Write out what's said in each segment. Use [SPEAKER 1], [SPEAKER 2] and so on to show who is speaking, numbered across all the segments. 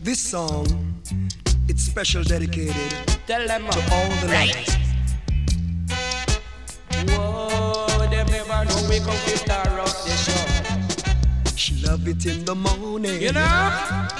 [SPEAKER 1] This song, it's special dedicated
[SPEAKER 2] Tell them
[SPEAKER 1] to all the lovers.
[SPEAKER 2] Whoa, them never know we come to star off the show.
[SPEAKER 1] She love it in the morning.
[SPEAKER 2] You know?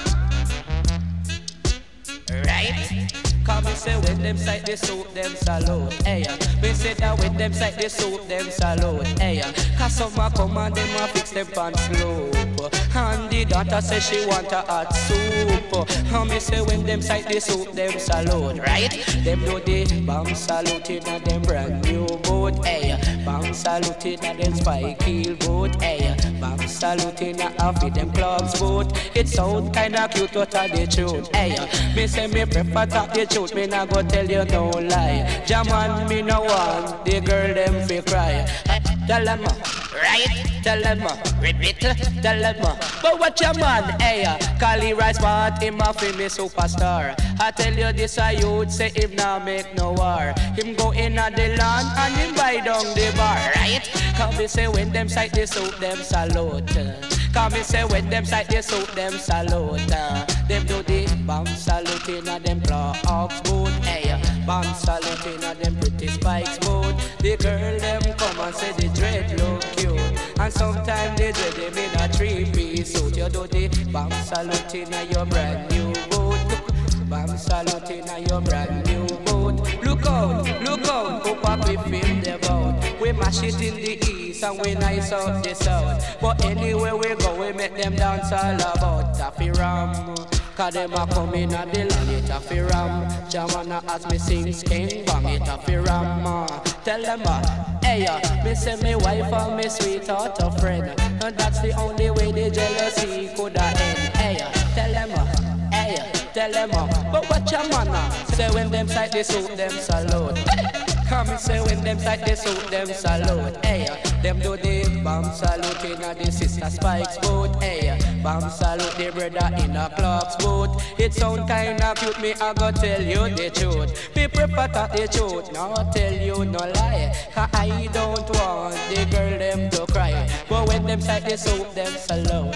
[SPEAKER 2] Right? Come and say when them sight the soup, them salute. Hey, we say that when them sight the soup, them salute. Hey, cause someone come and them a fix them pants slope. And the daughter say she want a hot soup. And me say when them sight the soup, them salute. Right? Them do the bomb saluting at them brand new boat. Hey, bomb saluting at them spike heel boat. Hey, bomb saluting at half of them clubs boat. It sound kinda cute, what are the truth? Hey, me say me prefer talk the truth, me nah go tell you no lie. Jaman me no want the girl them fi cry. Tell them right, tell them repeat, tell them but what your man, hey, Cali Rice part him a fi me superstar. I tell you this a youth say him nah make no war. Him go in a the land and him buy down the bar, right? Come me say when them sight the soup, them salute. Come me say when them sight the soup, them salute. Them do the bomb saluting at them clocks boot, hey. Bomb saluting at them pretty spikes boot. The girl them come and say the dread look cute. And sometimes they dread them in a 3-piece suit. You do the bomb saluting at your brand new boot. Bomb saluting at your brand new boot. Look out, hope up we film them out. We mash it in the east and we nice out the south. But anywhere we go, we make them dance all about Taffy Ram. Cause them a come in a the land, it a fi ram. Jamana as me sing sking bang, it a fi ram. Tell them hey, me say me wife and me sweetheart a friend. And that's the only way the jealousy coulda end. Hey, tell them hey, tell them but what your man say when them sight the soup, them salute. Come and say when them sight the soup, them salute. Hey, them do the bomb saluting at the sister Spike's boat. Hey, bomb salute the brother in a clock's boat. It sound kinda cute, me I go tell you the truth. Me prefer talk the truth, now tell you no lie. Cause I don't want the girl them to cry. But when them sight the soup, them salute.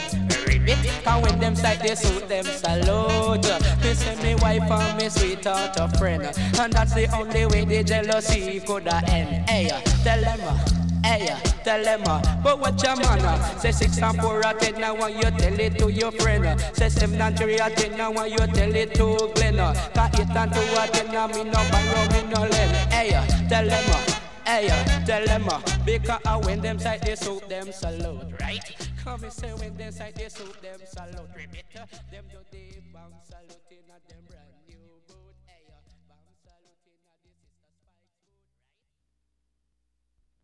[SPEAKER 2] Cause when them sight the soup, them salute. Me say me wife and me sweetheart a friend. And that's the only way the jealousy coulda end. Hey, tell them hey, tell them but what your man say 6 and 4 at 10 now when you tell it to your friend. Say 7 and 3 at 10 now when you tell it to Glenn. Cause 8 and 2 at 10 now me no borrow, me no lend. Hey, tell them hey, tell them because when them sight the soup, them salute, right? Come and say when they sight the soup, them salute. Repeat, them do the bomb saluting at them.